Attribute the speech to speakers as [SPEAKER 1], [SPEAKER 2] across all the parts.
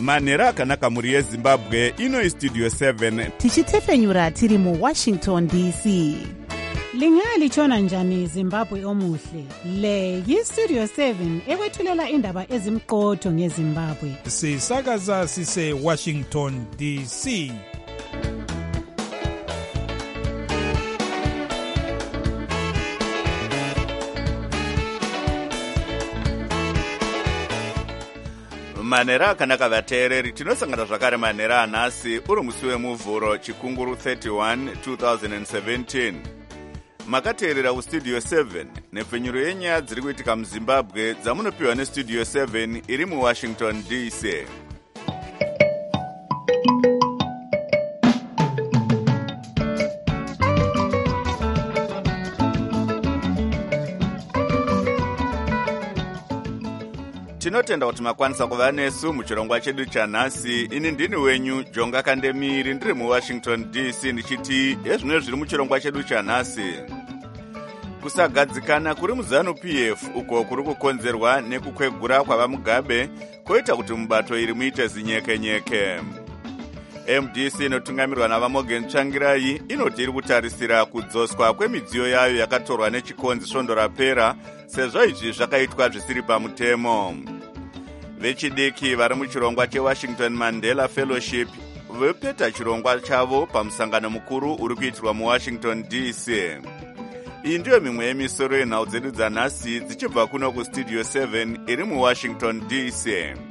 [SPEAKER 1] manhero akanaka mhuri yezimbabwe. Ino istudio 7
[SPEAKER 2] tichitefenyura tiri muwashington dc.
[SPEAKER 3] Lingalitshona njani Zimbabwe omuhle? Le yistudio 7 ekwethulela indaba ezimqotho ngeZimbabwe.
[SPEAKER 4] Sisakaza sise Washington DC.
[SPEAKER 1] manhero akanaka vateereri, tinosangana zvakare manhero anhasi uri musi wemuvhuro chikunguru 31 2017. Makateerera kustudio 7 nepfenyuro yenyaya dziri kuitika muzimbabwe dzamunopiwa nestudio 7 iri muwashington dc. Tinotenda kuti makwanisa kuva nesu muchirongwa chedu chanhasi. Ini ndini wenyu Jonga Kandemiri, ndiri muwashington dc ndichiti hezvino zviri muchirongwa chedu chanhasi. Kusagadzikana kuri muZANU-PF uko kuri kukonzerwa nekukwegura kwavamugabe koita kuti mubato iri muite zinyekenyeke. MDC inotungamirwa navaMorgan Tsvangirai inoti iri kutarisira kudzoswa kwemidziyo yayo yakatorwa nechikonzi svondo rapera, sezvo izvi zvakaitwa zvisiri pamutemo. Vechidiki vari muchirongwa cheWashington Mandela Fellowship vopeta chirongwa chavo pamusangano mukuru uri kuitirwa muWashington DC. Iyi ndiyo mimwe yemisoro yenhau dzedu dzanhasi dzichibva kuno kustudio 7 iri muWashington DC.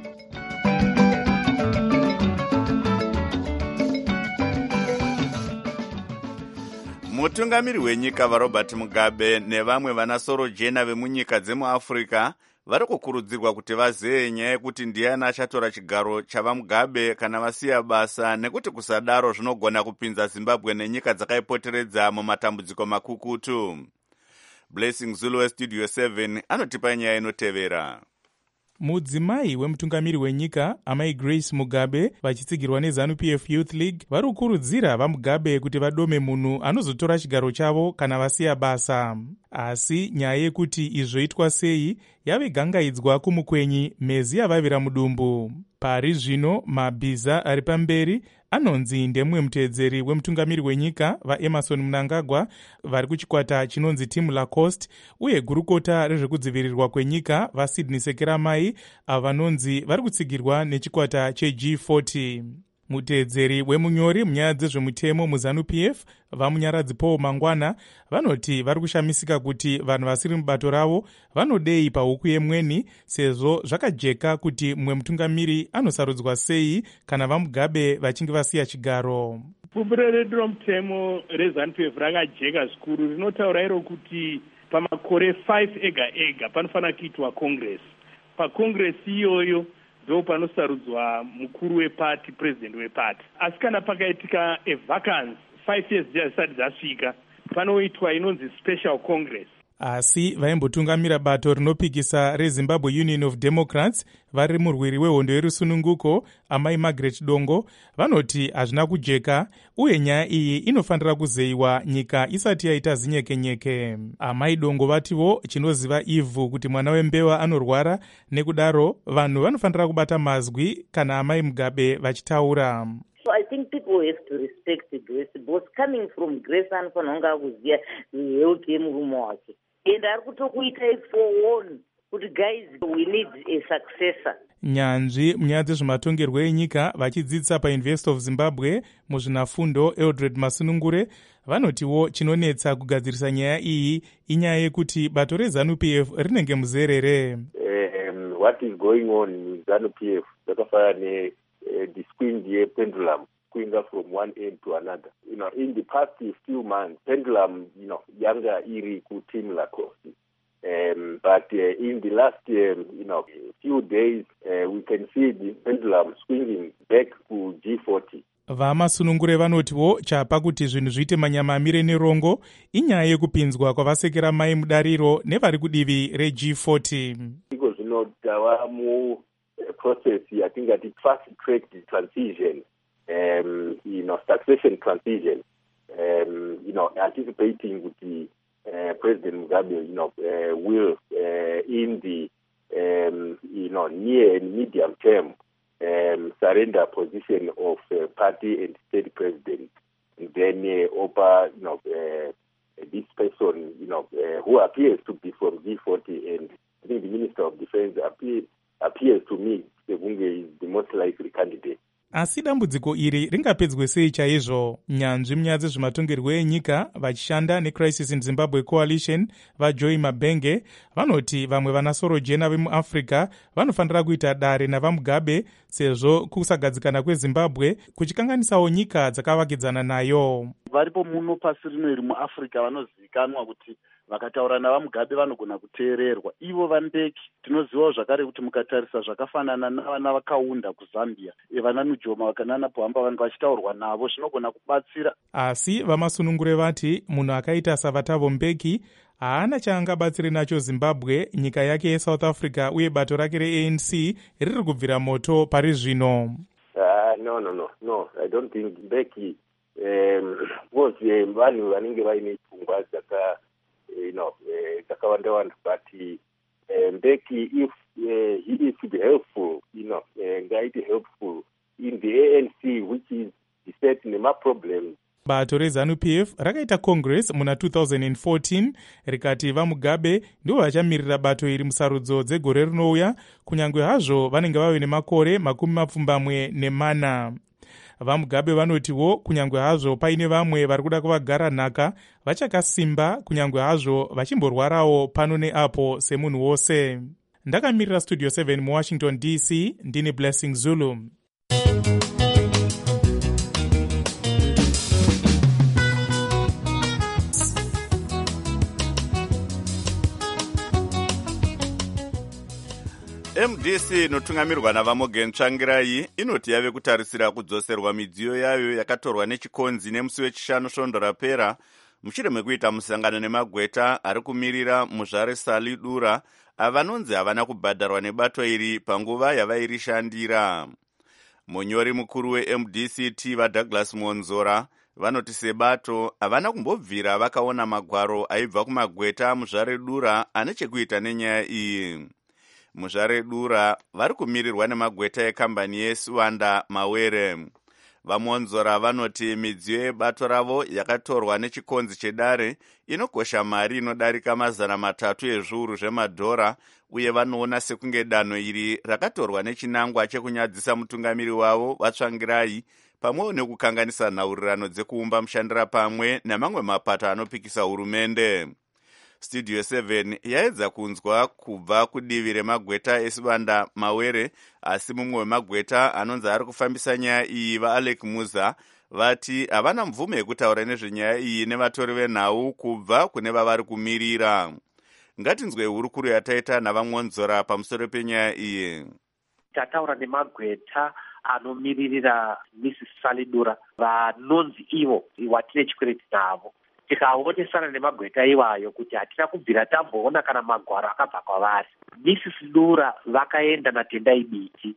[SPEAKER 1] Mutungamiri wenyika vaRobert Mugabe nevamwe vanasoro jena vemunyika dzemuAfrica vari kukurudzirwa kuti vazeye nyaya yekuti ndiani achatora chigaro chavaMugabe kana vasiya basa, nekuti kusadaro zvinogona kupinza Zimbabwe nenyika dzakaipoteredza mumatambudziko makukutu. Blessing Zulu westudio 7 anotipa nyaya inotevera.
[SPEAKER 4] Mudzimai wemutungamiri wenyika amai Grace Mugabe vachitsigirwa neZANU-PF Youth League vari kukurudzira vaMugabe kuti vadome munhu anozotora chigaro chavo kana vasiya basa. Asi nyaya yekuti izvoitwa sei yave gangaidzwa kumukwenyi mezi yavavira mudumbu. Pari zvino mabhiza ari pamberi anonzi ndemumwe muteedzeri wemutungamiri wenyika vaEmerson Mnangagwa vari kuchikwata chinonzi Team Lacoste, uye gurukota rezvekudzivirirwa kwenyika vaSydney Sekeramai avo vanonzi vari kutsigirwa nechikwata cheG40. Muteedzeri wemunyori munyaya dzezvemutemo muZANU-PF vamunyaradzi Paul Mangwana vanoti vari kushamisika kuti vanhu vasiri mubato ravo vanodei pahuku yemweni, sezvo zvakajeka kuti mumwe mutungamiri anosarudzwa sei kana vaMugabe vachinge vasiya chigaro.
[SPEAKER 5] Pupuro redu romutemo reZANU-PF rakajeka zvikuru, rinotaura iro kuti pamakore 5 ega panofanira kuitwa congress. Pacongress iyoyo ndo panosarudzwa mukuru wepati, president wepati. Asi kana pakaitika evacance 5 years dzisati dzasvika, panoitwa inonzi special congress.
[SPEAKER 4] Asi vaimbotungamira bato rinopikisa reZimbabwe Union of Democrats vari murwiri wehondo yerusununguko amai Margaret Dongo vanoti hazvina kujeka, uye nyaya iyi inofanira kuzeyiwa nyika isati yaita zinyekenyeke. Amai Dongo vativo chinoziva ivhu kuti mwana wembewa anorwara, nekudaro vanhu vanofanira kubata mazwi kana amai Mugabe vachitaura.
[SPEAKER 6] So I think people have to respect Grace, both coming from Grace and Fanonga kuziya health yemurume wake. And ari kutokuita forewarn kuti guys we need a successor.
[SPEAKER 4] Nyanzvi munyaya dzezvematongerwo enyika vachidzidzisa paUniversity of Zimbabwe muzvinafundo Eldred Masunungure vanotiwo chinonetsa kugadzirisa nyaya iyi inyaya yekuti bato reZANU-PF rinenge muzerere.
[SPEAKER 7] What is going on in ZANU-PF zvakafanana the pendulum swinging from one end to another. In the past few months, pendulum, yanga iri ku Team Lacoste. But in the last, few days, we can see the pendulum swinging back to G40.
[SPEAKER 4] VaMasunungure vanotiwo chapa kuti zvinhu zviite manyama amire nerongo inyaya yekupinzwa kwavaSekeramai mudariro nevari kudivi reG40.
[SPEAKER 7] Iko zvino tava mu process yatingati fast track transition, succession transition, anticipating kuti President Mugabe, will in the near and medium term surrender position of party and state president, and then offer, this person, who appears to be from G40, and I think the Minister of Defense appears to me Sebunge is the most likely candidate.
[SPEAKER 4] Asi dambudziko iri ringapedzwe sei chaizvo? Nyanzvi munyaya dzezvematongerwo enyika vachishanda neCrisis in Zimbabwe Coalition vaJoy Mabenge vanoti vamwe vanasoro jena vemuAfrica vanofanira kuita dare navaMugabe sezvo kusagadzikana kweZimbabwe kuchikanganisawo nyika dzakavakidzana nayo.
[SPEAKER 8] Varipo muno pasi rino iri muAfrica vanozivikanwa kuti vakataura navaMugabe vanogona kuteererwa. Ivo vaMbeki tinozivawo zvakare kuti mukatarisa zvakafanana navana vakaunda kuZambia, vana Nujoma vakanana pohamba vanhu vachitaurwa navo zvinogona kubatsira. Asi vamasunungure vati munhu akaita saVatavo Mbeki haana chaangabatsire nacho Zimbabwe, nyika yake yeSouth Africa uye bato rake reANC riri kubvira moto pari zvino.
[SPEAKER 7] No, I don't think Mbeki was vanhu vanenge vaine pfungwa dzakawanda, but Mbeki, if he is to be helpful, ngaite helpful in the ANC, which is beset nema-problems.
[SPEAKER 4] Bato reZANU-PF rakaita Congress muna 2014 rikati vaMugabe ndivo vachamirira bato iri musarudzo dzegore rinouya, kunyange hazvo vanenge vave nemakore 24. VaMugabe vanotiwo kunyange hazvo paine vamwe vari kuda kuvagara nhaka vachakasimba, kunyange hazvo vachimborwarawo pano neapo semunhu wose. Ndakamirira Studio 7 muWashington DC, ndini Blessing Zulu.
[SPEAKER 1] MDC inotungamirwa navaMorgan Tsvangirai inoti yave kutarisira kudzoserwa midziyo yayo yakatorwa nechikonzi nemusi wechishanu svondo rapera mushure mekuita musangano nemagweta ari kumirira muzvare Salidura avanonzi havana kubhadharwa nebato iri panguva yavairishandira. Munyori mukuru weMDC vaDouglas Monzora vanoti sebato havana kumbobvira vakaona magwaro aibva kumagweta muzvare Dura ane chekuita nenyaya iyi. Muzvare Dura vari kumirirwa nemagweta ekambani yeSwanda Mawere. VaMonzora vanoti midziyo yebato ravo yakatorwa nechikonzi chedare inokosha mari inodarika $300 ezviuru zvemadhora, uye vanoona sekunge danho iri rakatorwa nechinangwa chekunyadzisa mutungamiri wavo vaTsvangirai pamwewo nekukanganisa nhaurirano dzekuumba mushandira pamwe nemamwe mapato anopikisa hurumende. Studio 7 yaedza kunzwa kubva kudivi remagweta eSwanda Mawere, asi mumwe wemagweta anonzi ari kufambisa nyaya iyi vaAlec Muza vati havana mvume yekutaura nezvenyaya iyi nevatori venhau kubva kune vavari kumirira. Ngatinzwe hurukuru yataita navaMonzora pamusoro penyaya iyi.
[SPEAKER 9] Tataura nemagweta anomiririra Mrs. Salidura vanonzi ivo watine chikwereti navo. Tikaonesana nemagweta iwayo kuti hatina kubvira tamboona kana magwaro akabva kwavari. Mrs. Dura vakaenda naTendai Biti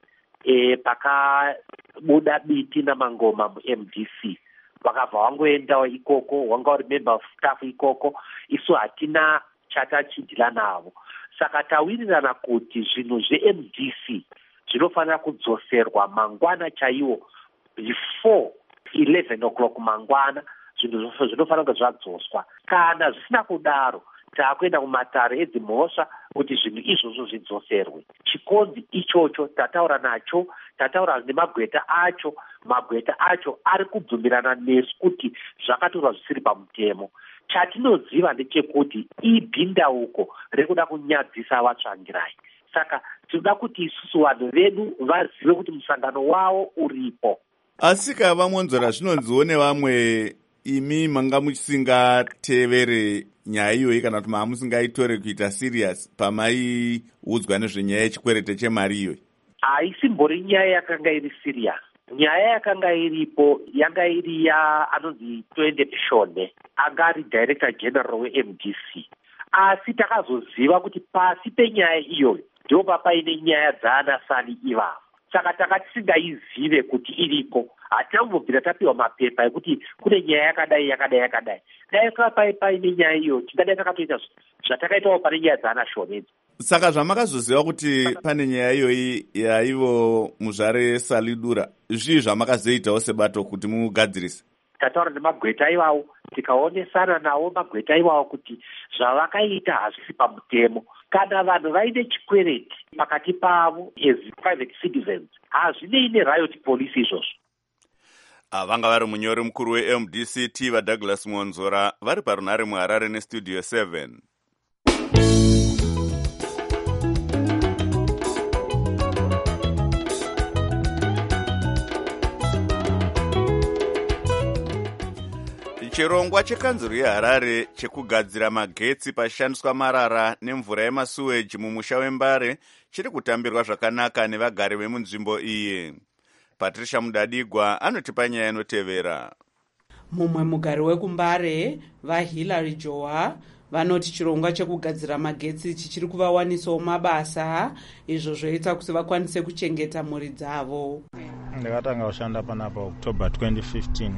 [SPEAKER 9] pakabuda Biti namangoma muMDC, vakabva wangoendawo ikoko, wanga uri member of staff ikoko. Isu hatina chatachidhila navo, saka tawirirana kuti zvinhu zveMDC zvinofanira kudzoserwa mangwana chaiwo before 11 o'clock mangwana. Zvinhu zvinofanira kunge zvadzoswa. Kana zvisina kudaro, taakuenda kumatare edzimhosva kuti zvinhu izvozvo zvidzoserwe. Chikonzi ichocho tataura nacho, tataura nemagweta acho. Magweta acho ari kubvumirana nesu kuti zvakatorwa zvisiri pamutemo. Chatinoziva ndechekuti ibhindauko rekuda kunyadzisa vaTsvangirai. Saka tinoda kuti isusu vanhu vedu vazive kuti musangano wavo uripo.
[SPEAKER 1] Asi vaMonzora zvinonziwo nevamwe imi manga muchisingatevere nyaya iyoyi kana kuti mamusingaitore kuita serious pamaiudzwa nezvenyaya yechikwerete chemari iyoyi?
[SPEAKER 9] Haisimbori nyaya yakanga iri serious. Nyaya yakanga iripo yanga iri anonzi Twende Pishone, anga ari Director General weMDC. Asi takazoziva kuti pasi penyaya iyoyo ndipo papaine nyaya dzaana Sali ivavo. Saka takati tisingaizive kuti iriko, hatina kumbobvira tapiwa mapepa ekuti kune nyaya yakadai. Dai paine nyaya iyo tingadai takatoita zvatakaitawo pane nyaya dzaana Shonedzi.
[SPEAKER 1] Saka zvamakazoziva kuti pane nyaya iyoyi yaivo muzvare Salidura, zvii zvamakazoitawo sebato kuti mugadzirise?
[SPEAKER 9] Tataura nemagweta iwawo, tikaonesana nawo magweta iwawo kuti zvavakaita hazvisi pamutemo. Kana vanhu vaine chikwereti pakati pavo as private citizens, hazvinei neriot police izvozvo.
[SPEAKER 1] Vanga vari munyori mukuru weMDC Tiva Douglas Monzora vari parunhare muHarare neStudio 7. Chirongwa chekanzuru yeHarare chekugadzira magetsi pashandiswa marara nemvura yemasuweji mumusha weMbare chiri kutambirwa zvakanaka nevagari vemunzvimbo iyi. Patricia Mudadigwa anotipa nyaya inotevera.
[SPEAKER 10] Mumwe mugari wekuMbare, vaHillary Joa, vanoti chirongwa chekugadzira magetsi chichiri kuvawanisawo mabasa, izvo zvoita kuti vakwanise kuchengeta mhuri dzavo.
[SPEAKER 11] Ndakatanga kushanda panapa October 2015.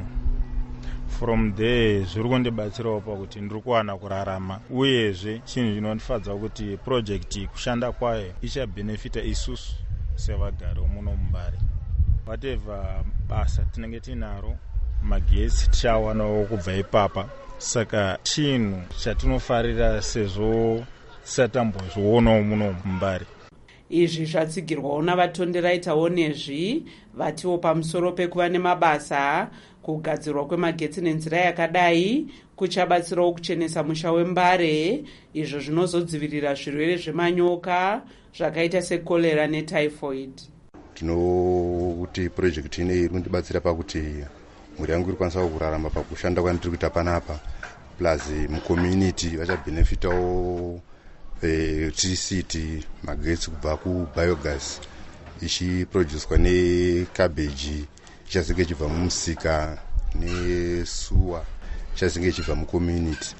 [SPEAKER 11] From there zviri kundibatsirawo pakuti ndiri kuwana kurarama, uyezve chinhu chinondifadza kuti project kushanda kwayo ichabhenefita isusu sevagari vomuno muMbare. Whatever basa tinenge tinaro, magetsi tichawanawo kubva ipapa. Saka chinhu chatinofarira sezvo tisatambozvionawo muno muMbare.
[SPEAKER 10] Izvi zvatsigirwawo navatondeiraitawo nezvi vatiwo pamusoro pekuva nemabasa. Kugadzirwa kwemagetsi nenzira yakadai kuchabatsirawo kuchenesa musha weMbare, izvo zvinozodzivirira zvirwere zvemanyoka zvakaita sekolera netyphoid.
[SPEAKER 12] Tinokuti project ine iri kundibatsira pakuti mhuri yangu iri kwanisa kurarama pakushanda kwandiri kuita panapa, plus mucommunity vachabhenefitawo electricity, magetsi kubva kubiogas ichiproducwa nekabeji ichazinge ichibva mumusika nesuwa ichazinge ichibva mucommunity.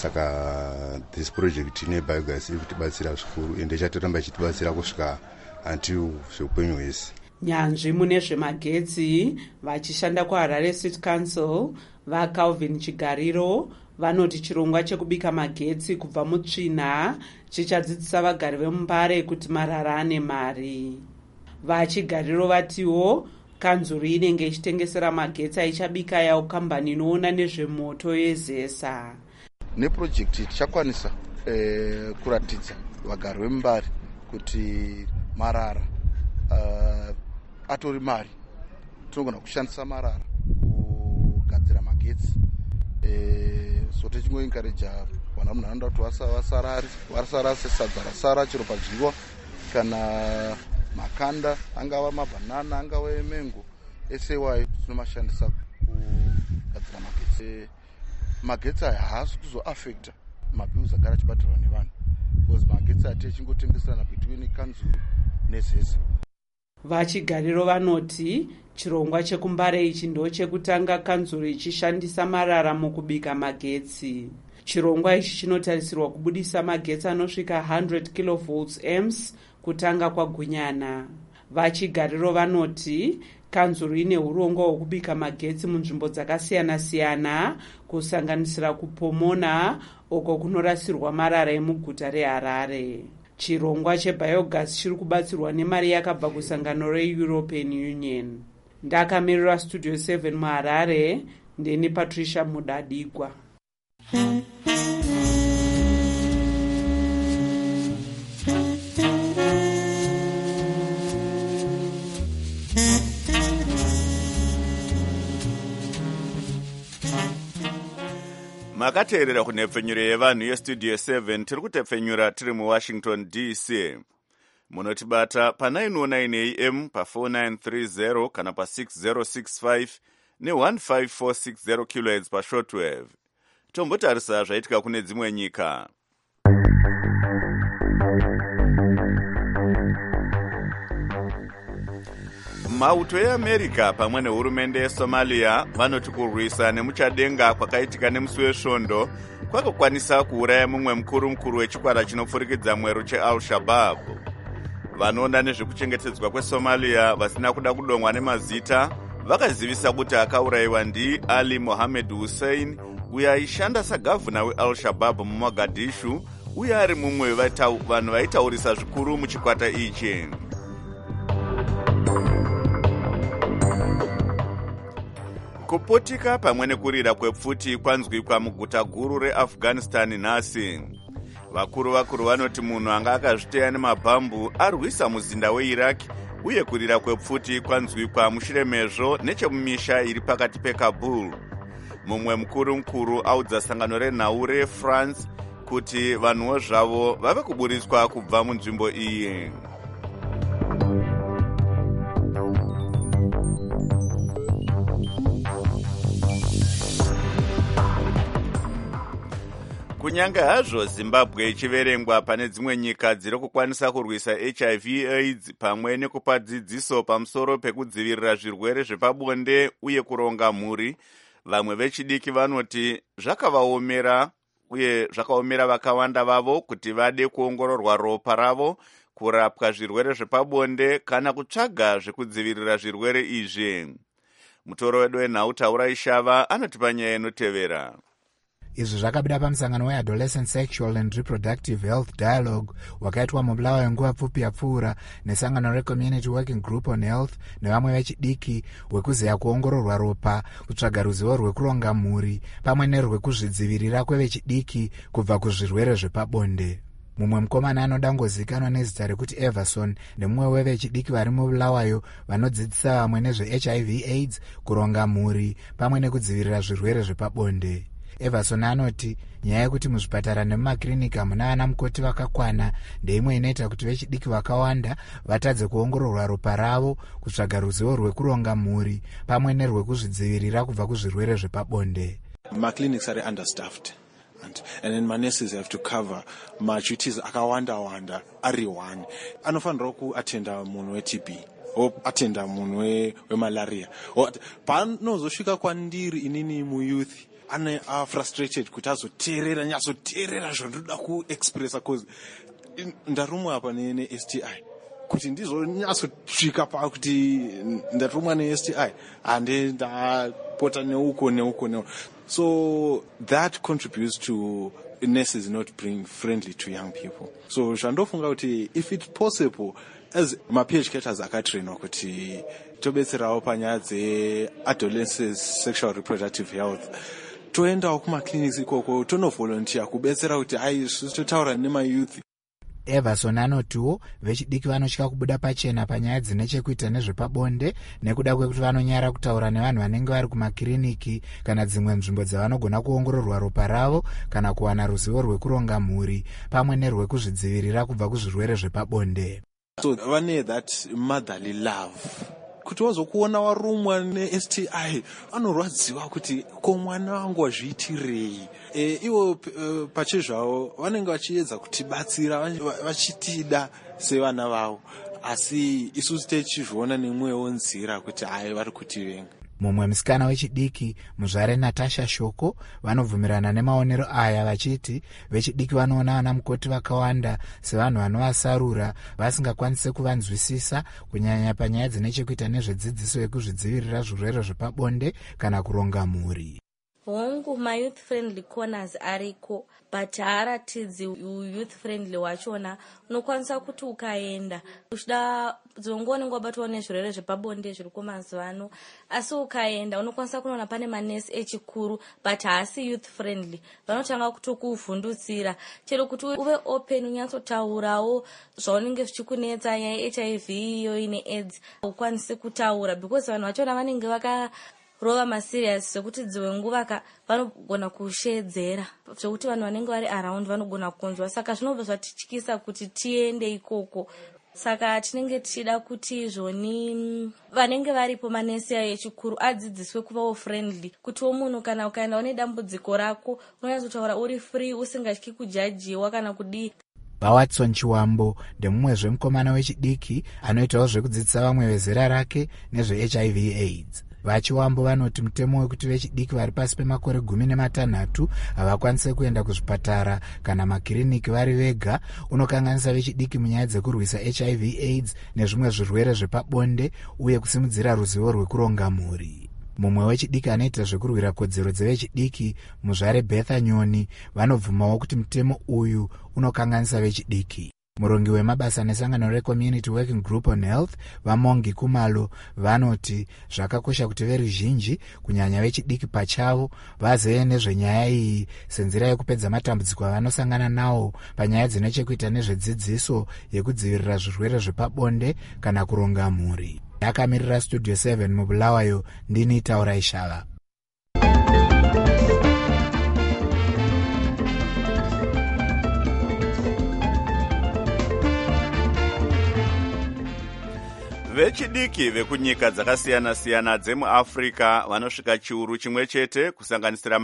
[SPEAKER 12] Saka this project ine biogas iri kutibatsira zvikuru ende ichatoramba ichitibatsira kusvika until zveupenyu hwese.
[SPEAKER 10] Nyanzvi mune zvemagetsi vachishanda kuHarare City Council vaCalvin Chigariro vanoti chirongwa chekubika magetsi kubva mutsvina chichadzidzisa vagari vemuMbare kuti marara ane mari. VaChigariro vatiwo kanzuru inenge ichitengesera magetsi aichabika yawo kambani inoona nezvemoto yeZESA.
[SPEAKER 13] Neprojekti tichakwanisa kuratidza vagari vemuMbare kuti marara atori mari. Tinogona kushandisa marara kugadzira magetsi. So tichingoencourage vana munharaunda kuti vasara sesadza rasara chero padyiwa kana makanda angava mabhanana angava emengo esewai tinomashandisa kugadzira magetsi. Magetsi aya haasi kuzoafecta mabhills agara achibatirwa nevanhu because magetsi ati echingotengesana between kanzuru neZESA.
[SPEAKER 10] VaChigariro vanoti chirongwa chekuMbare ichi ndo chekutanga kanzuru ichishandisa marara mukubika magetsi. Chirongwa ichi chinotarisirwa kubudisa magetsi anosvika 100 kV kutanga kwaGunyana. VaChigariro vanoti kanzuru ine urongwa hwekubika magetsi munzvimbo dzakasiyana-siyana kusanganisira kuPomona uko kunorasirwa marara emuguta reHarare. Chirongwa chebiogas chiri kubatsirwa nemari yakabva kusangano reEuropean Union. Ndakamirira Studio 7 muHarare, ndini Patricia Mudadigwa.
[SPEAKER 1] Makateerera kunhepfenyuro yevanhu yeStudio 7 tiri kutepfenyura tiri muWashington DC. Munotibata pa909 AM pa4930 kana pa6065 ne15460 kHz pashortwave. Tombotarisa zvaitika kune dzimwe nyika. Mauto eAmerica pamwe nehurumende yeSomalia vanoti kurwisa nemuchadenga kwakaitika nemusi wesvondo kwakakwanisa kuuraya mumwe mukuru wechikwata chinopfurikidza mwero cheAl-Shabaab. Vanoona nezvekuchengetedzwa kweSomalia vasina kuda kudomwa nemazita vakazivisa kuti akaurayiwa ndiAli Mohammed Hussein uyo aishanda sagavhuna weAl-Shabaab muMogadishu uye ari mumwe vanhu vaitaurisa zvikuru muchikwata ichi. Kupotika pamwe nekurira kwepfuti kwanzwikwa muguta guru reAfghanistan nhasi. Vakuru vanoti munhu anga akazviteya nemabhambu arwisa muzinda weIraq, uye kurira kwepfuti kwanzwikwa mushure mezvo nechemumisha iri pakati peKabul. Mumwe mukuru audza sangano renhau reFrance kuti vanhuwo zvavo vave kuburiswa kubva munzvimbo iyi. Kunyange hazvo Zimbabwe ichiverengwa pane dzimwe nyika dziri kukwanisa kurwisa HIV/AIDS pamwe nekupa dzidziso pamusoro pekudzivirira zvirwere zvepabonde uye kuronga mhuri, vamwe vechidiki vanoti zvakavaomera uye zvakaomera vakawanda vavo kuti vade kuongororwa ropa ravo, kurapwa zvirwere zvepabonde kana kutsvaga zvekudzivirira zvirwere izvi. Mutoro wedu wenhau Taurai Shava anotipa nyaya inotevera.
[SPEAKER 14] Izvi zvakabuda pamusangano weAdolescent Sexual and Reproductive Health Dialogue wakaitwa mubulawayo nguva pfupi yapfuura nesangano reCommunity Working Group on Health nevamwe vechidiki, wekuzeya kuongororwa ropa, kutsvaga ruzivo rwekuronga mhuri pamwe nerwekuzvidzivirira kwevechidiki kubva kuzvirwere zvepabonde. Mumwe mukomana anodangozikanwa nezita rekuti Everson nemumwe wevechidiki vari mubulawayo vanodzidzisa vamwe nezveHIV/AIDS, kuronga mhuri pamwe nekudzivirira zvirwere zvepabonde. Everson anoti nyaya yekuti muzvipatara nemumakirinika hamuna vana mukoti vakakwana ndeimwe inoita kuti vechidiki vakawanda vatadze kuongororwa ropa ravo, kutsvaga ruzivo rwekuronga mhuri pamwe nerwekuzvidzivirira kubva kuzvirwere zvepabonde.
[SPEAKER 15] Clinics are understaffed and then manurses have to cover duties akawanda ari one. Anofanira kuatenda munhu weTB o atenda munhu wemalaria. Panozosvika kwandiri inini muyouth ane frustrated kuti azoteerera zvandoda kuexpressa cause ndarumwa apa ne-STI kuti ndizonyatsosvika pakuti ndatumwa ne-STI hande ndapota neuko. So that contributes to nurses not being friendly to young people. So zvandofunga kuti if it's possible as ma-PhDs akatrainwa kuti tobetserawo panyaya dze-adolescent sexual reproductive health, toendawo kumaclinics ikoko tonovolunteer kubetsera kuti totaura nemayouth.
[SPEAKER 14] Everson anotiwo vechidiki vanotya kubuda pachena panyaya dzine chekuita nezvepabonde nekuda kwekuti vanonyara kutaura nevanhu vanenge vari kumakiriniki kana dzimwe nzvimbo dzavanogona kuongororwa ropa ravo kana kuwana ruzivo rwekuronga mhuri pamwe nerwekuzvidzivirira kubva kuzvirwere zvepabonde.
[SPEAKER 15] So vane that motherly love. Kuti wazokuona warumwa ne-STI anorwadziwa kuti ko mwana wangu wazviitirei. Ivo pachezvavo vanenge vachiedza kutibatsira vachitida sevana vavo, asi isusu techizviona nemwoyo wonzira kuti hai vari kutivenga.
[SPEAKER 14] Mumwe musikana wechidiki muzvare Natasha Shoko vanobvumirana nemaonero aya vachiti vechidiki vanoona vana mukoti vakawanda sevanhu vanovasarura vasingakwanise kuvanzwisisa kunyanya panyaya dzine chekuita nezvedzidziso yekuzvidzivirira zvirwere zvepabonde kana kuronga mhuri.
[SPEAKER 16] Hongu ma-youth friendly corners ariko, but haaratidzi youth friendly wachona. Unokwanisa kuti ukaenda uchida dzongonenge wabatwa nezvirwere zvepabonde zviriko mazuva ano, asi ukaenda unokwanisa kunoona pane manesi echikuru but haasi youth friendly. Vanotanga kutokuvhundutsira chero kuti uve open unyatsotaurawo zvaunenge zvichikunetsa nyaya HIV iyo ine AIDS ukwanise kutaura because vanhu vachona vanenge rova maserious zvekuti dzimwe nguva vanogona kushedzera zvekuti vanhu vanenge vari around vanogona kunzwa, saka zvinobva zvatityisa kuti tiende ikoko. Saka tinenge tichida kuti zvoni vanenge varipo manesi echikuru adzidziswe kuvawo friendly, kuti munhu kana ukaenda une dambudziko rako unonyatsotaura uri free usingatyi kujajiwa kana kudii.
[SPEAKER 14] Watson Chiwambo ndemumwe zvemukomana wechidiki anoitawo zvekudzidzisa vamwe vezera rake nezveHIV/AIDS. Vachiwambo vanoti mutemo wekuti vechidiki vari pasi pemakore 16 havakwanise kuenda kuzvipatara kana makiriniki vari vega unokanganisa vechidiki munyaya dzekurwisa HIV/AIDS nezvimwe zvirwere zvepabonde uye kusimudzira ruzivo rwekuronga mhuri. mumwe wechidiki anoita zvekurwira kodzero dzevechidiki muzvare Bertha Nyoni vanobvumawo kuti mutemo uyu unokanganisa vechidiki. Murongi wemabasa nesangano reCommunity Working Group on Health vaMongi Kumalo vanoti zvakakosha kuti veruzhinji kunyanya vechidiki pachavo vazive nezvenyaya iyi senzira yekupedza matambudziko avanosangana nawo panyaya dzinechekuita nezvedzidziso yekudzivirira zvirwere zvepabonde kana kuronga mhuri. Akamirira Studio 7 mubulawayo ndini Taura Ishala.
[SPEAKER 1] Vechidiki vekunyika dzakasiyana-siyana dzemuAfrica vanosvika chiuru chimwe chete kusanganisira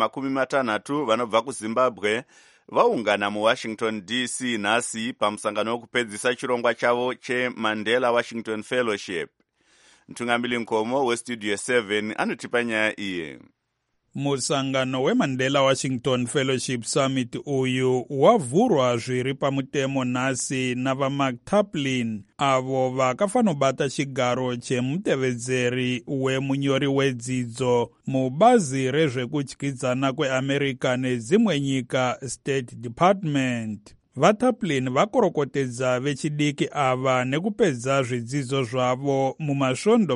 [SPEAKER 1] 60 vanobva kuZimbabwe vaungana muWashington DC nhasi pamusangano wekupedzisa chirongwa chavo cheMandela Washington Fellowship. Mtungamiri Nkomo weStudio 7 anotipa nyaya iyi.
[SPEAKER 17] Musangano weMandela Washington Fellowship Summit uyu wavhurwa zviri pamutemo nhasi navaMark Taplin avo vakafanobata chigaro chemutevedzeri wemunyori wedzidzo mubazi rezvekudyidzana kweAmerica nedzimwe nyika State Department. VaTaplin vakorokotedza vechidiki ava nekupedza zvidzidzo zvavo mumasvondo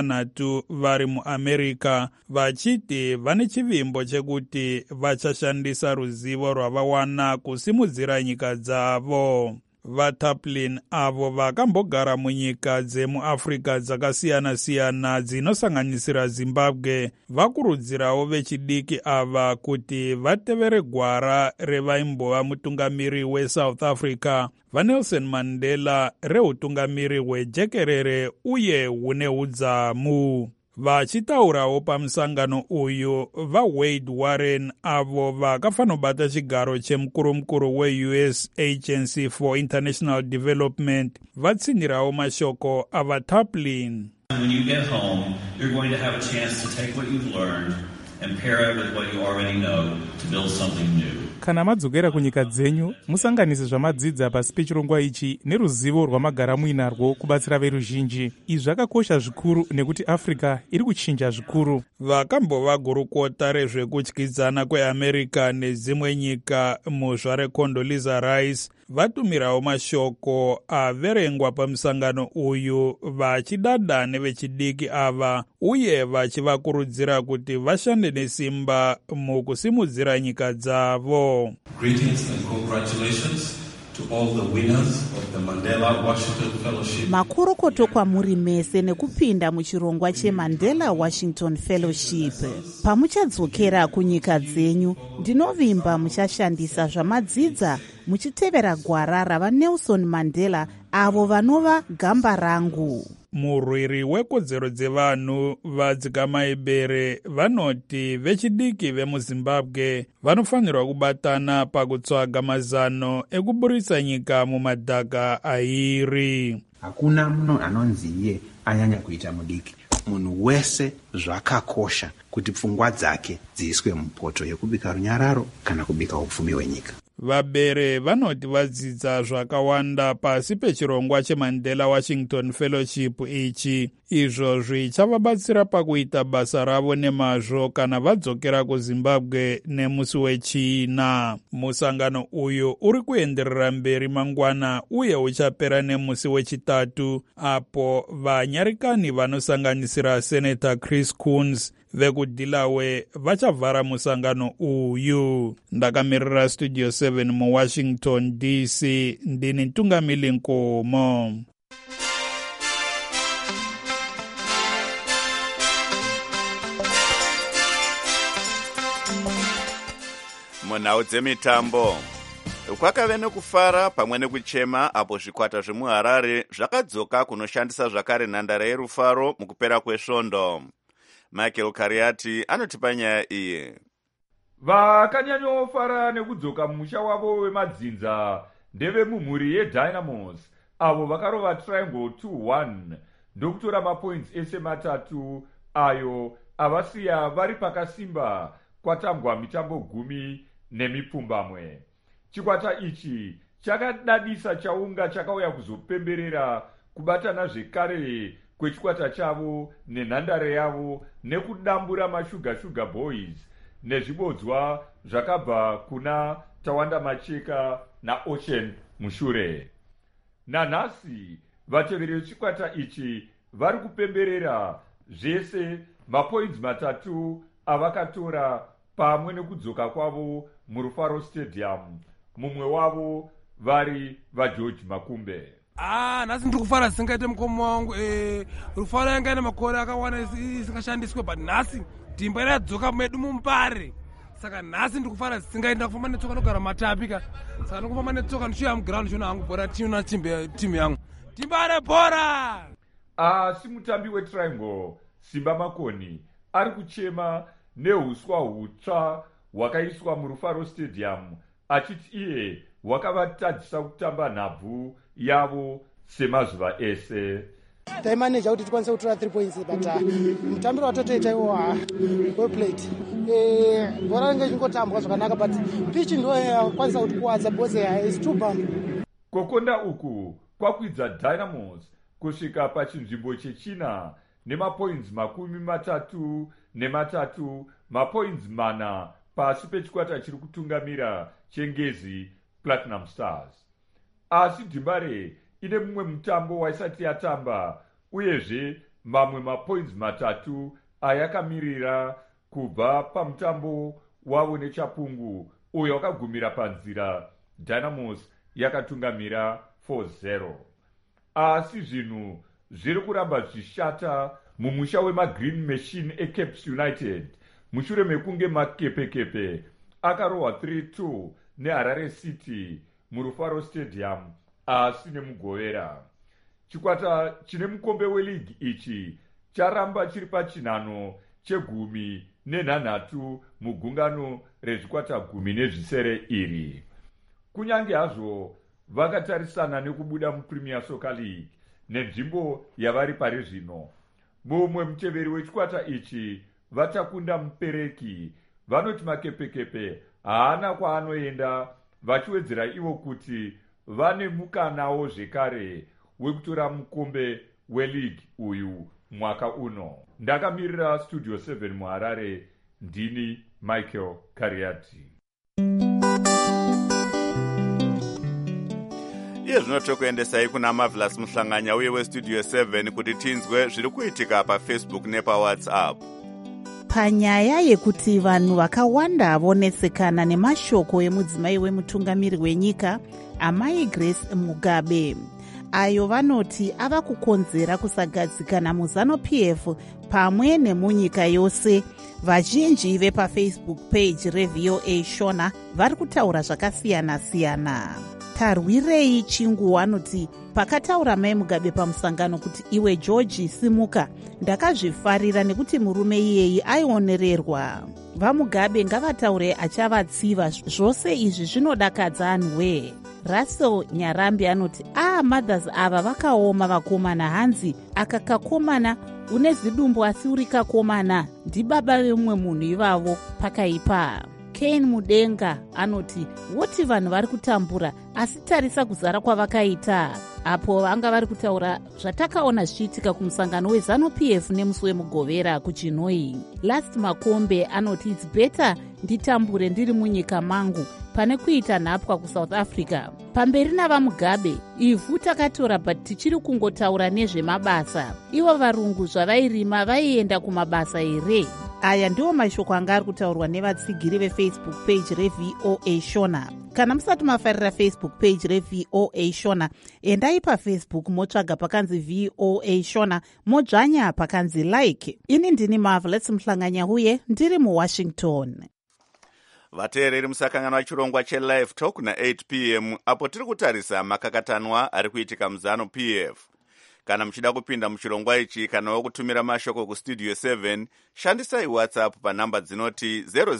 [SPEAKER 17] 6 vari muAmerica vachiti vane chivimbo chekuti vachashandisa ruzivo rwavawana kusimudzira nyika dzavo. VaTaplin avo vakambogara munyika dzemuAfrica dzakasiyana-siyana dzinosanganisira Zimbabwe vakurudzirawo vechidiki ava kuti vatevere gwara revaimbova mutungamiri weSouth Africa vaNelson Mandela reutungamiri hwejekerere uye hune udzamu. Vachitaurawo pamusangano uyu vaWade Warren avo vakafanobata chigaro chemukurumukuru weUS Agency for International Development vatsinirawo mashoko avaTaplin.
[SPEAKER 18] When you get home, you're going to have a chance to take what you've learned and pair it with what you already know to build something new.
[SPEAKER 4] Kana madzokera kunyika dzenyu, musanganise zvamadzidza pasi pechirongwa ichi neruzivo rwamagara muinarwo kubatsira veruzhinji. Izvi zvakakosha zvikuru nekuti Africa iri kuchinja zvikuru.
[SPEAKER 17] Vakambova gurukota rezvekudyidzana kweAmerica nedzimwe nyika muzvare Condoleezza Rice vatumirawo mashoko averengwa pamusangano uyu vachidada nevechidiki ava uye vachivakurudzira kuti vashande nesimba mukusimudzira nyika dzavo.
[SPEAKER 19] Greetings and congratulations to all the winners of the Mandela Washington Fellowship.
[SPEAKER 2] Makorokoto kwamuri mese nekupinda muchirongwa cheMandela Washington Fellowship. Pamuchadzokera kunyika dzenyu, ndinovimba muchashandisa zvamadzidza muchitevera gwara ravaNelson Mandela avo vanova gamba rangu.
[SPEAKER 17] Murwiri wekodzero dzevanhu vadzikamaibere vanoti vechidiki vemuZimbabwe vanofanirwa kubatana pakutsvaga mazano ekuburisa nyika mumadhaka airi.
[SPEAKER 20] Hakuna munhu anonzi iye anyanya kuita mudiki. Munhu wese zvakakosha kuti pfungwa dzake dziiswe mupoto yekubika runyararo kana kubika upfumi hwenyika.
[SPEAKER 17] Vabere vanoti vadzidza zvakawanda pasi pechirongwa cheMandela Washington Fellowship ichi. Izvo zvichavabatsira pakuita basa ravo nemazvo kana vadzokera kuZimbabwe nemusi wechina. Musangano uyu uri kuenderera mberi mangwana uye uchapera nemusi wechitatu apo vanyarikani vanosanganisira Senator Chris Coons vekuDelawe vachavhara musangano uyu. Ndakamirira Studio 7 muWashington DC ndini Ntungamili Nkomo.
[SPEAKER 1] Munhau dzemitambo kwakave nekufara pamwe nekuchema apo zvikwata zvemuHarare zvakadzoka kunoshandisa zvakare nhandare yerufaro mukupera kwesvondo. Michael Kariati anotipa nyaya iyi.
[SPEAKER 21] Vakanyanyofara nekudzoka mumusha wavo wemadzinza ndevemumhuri yeDynamos avo vakarova Triangle 2-1 ndokutora mapoints ese matatu ayo avasiya vari pakasimba kwatambwa mitambo 10 chikwata ichi chakadadisa chaunga chakauya kuzopemberera kubatana zvekare kwechikwata chavo nenhandare yavo nekudambura mashuga boys nezvibodzwa zvakabva kuna Tawanda Macheka naOcean mushure. Nanhasi vateveri vechikwata ichi vari kupemberera zvese mapoints matatu avakatora pamwe nekudzoka kwavo muRufaro Stadium, mumwe wavo vari vaGeorge Makumbe.
[SPEAKER 3] Nhasi ndiri kufara zisingaite mukoma wangu. Rufaro yanga ine makore akawanda isingashandiswe, but nhasi dhimba radzoka medu muMupare. Saka nhasi ndiri kufara zisingaite, ndakufamba netsoka ndogara Matapi ka. Saka ndikufamba netsoka ndichiuya muground ndichiona hangu bhora tiona timu yangu. Dhimba rebhora!
[SPEAKER 21] Asi mutambi weTriangle Simba Makoni ari kuchema neuswa hutsva hwakaiswa muRufaro Stadium, achiti iye hwakavatadzisa kutamba nhabvu yavo semazuva ese.
[SPEAKER 22] Taimaneja kuti tikwanise kutora 3 points, but mutambiro watotoita iwo weplate. Bhora ranga chingotambwa zvakanaka, but pitch ndo yakwanisa kuti kuwadza because is too bump.
[SPEAKER 21] Kukonda uku kwakwidza Dynamos kusvika pachinzvimbo chechina nemapoints 33, mapoints 4 pasi pechikwata chiri kutungamira chengezi Platinum Stars. Asi Dhimbare ine mumwe mutambo waisati yatamba, uyezve mamwe mapoints 3 ayakamirira kubva pamutambo wavo neChapungu uyo wakagumira panzira. Dynamos yakatungamira 4-0. Asi zvinhu zviri kuramba zvishata mumusha wemaGreen Machine eCapes United mushure mekunge makepekepe akarohwa 3-2 neHarare City muRufaro Stadium asi nemugovera. Chikwata chine mukombe weligi ichi charamba chiri pachinhano che13 mugungano rezvikwata 17 iri. Kunyange hazvo vakatarisana nekubuda muPremier Soccer League nenzvimbo yavari pari zvino, mumwe muteveri wechikwata ichi vatakunda mupereki vanoti makepekepe haana kwaanoenda, vachiwedzera ivo kuti vane mukanawo zvekare wekutora mukombe weligi uyu mwaka uno. Ndakamirira Studio 7 muHarare, ndini Michael Kariati.
[SPEAKER 1] Iye zvino tokuendesai kuna Marvelous Muhlanganya uye weStudio 7 kuti tinzwe zviri kuitika paFacebook nepaWhatsApp.
[SPEAKER 2] Panyaya yekuti vanhu vakawanda vonesekana nemashoko emudzimai wemutungamiri wenyika Amai Grace Mugabe, ayo vanoti ava kukonzera kusagadzikana muZANU-PF pamwe nemunyika yose. Vazhinji vepaFacebook page reVOA Shona vari kutaura zvakasiyana-siyana. Tarwirei Chingu anoti pakataura Mai Mugabe pamusangano kuti iwe George simuka, ndakazvifarira nekuti murume iyeye aionererwa. VaMugabe ngavataure achavatsiva, zvose izvi zvinodakadza anhuwe. Russell Nyarambi anoti mothers ava vakaoma vakomana, hanzi aka kakomana une zidumbu asi uri kakomana ndibaba vemumwe munhu ivavo pakaipa. Kane Mudenga anoti woti vanhu vari kutambura asi tarisa kuzara kwavakaita. Apo vanga vari kutaura zvatakaona zvichiitika kumusangano weZANU-PF nemusi wemugovera kuChinoi. Last Makombe anoti it's better nditambure ndiri munyika mangu pane kuita nhapwa kuSouth Africa. Pamberi navaMugabe ivhu takatora, but tichiri kungotaura nezvemabasa. Ivo varungu zvavairima vaienda kumabasa here? Aya ndiwo mashoko anga ari kutaurwa nevatsigiri veFacebook page reVOA Shona. Kana musati mafarira Facebook page reVOA Shona, endai paFacebook motsvaga pakanzi VOA Shona, modzvanya pakanzi like. Ini ndini Marvelous Muhlanganya uye ndiri muWashington.
[SPEAKER 1] Vateereri musakangana wachirongwa cheLive Talk na8 p.m. apo tiri kutarisa makakatanwa ari kuitika muZANU-PF. Kana muchida kupinda muchirongwa ichi kana wokutumira mashoko kuStudio 7, shandisai WhatsApp panhamba dzinoti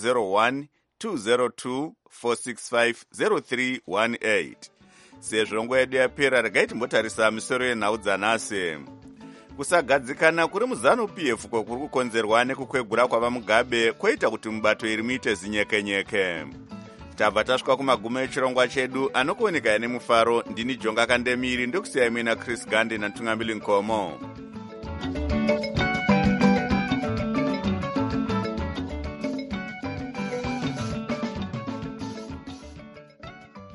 [SPEAKER 1] 001-202-465-0318. Sezvirongo yedu yapera, regai timbotarisa misoro yenhau dzanhasi. Kusagadzikana kuri muZANU-PF kuri kukonzerwa nekukwegura kwavaMugabe kwoita kuti mubato iri muite zinyekenyeke. Tabva tasvika kumagumo echirongwa chedu, anokuoneka nemufaro. Ndini Jonga Kandemiri, ndokusiyai mina Chris Gande naTungamili Nkomo.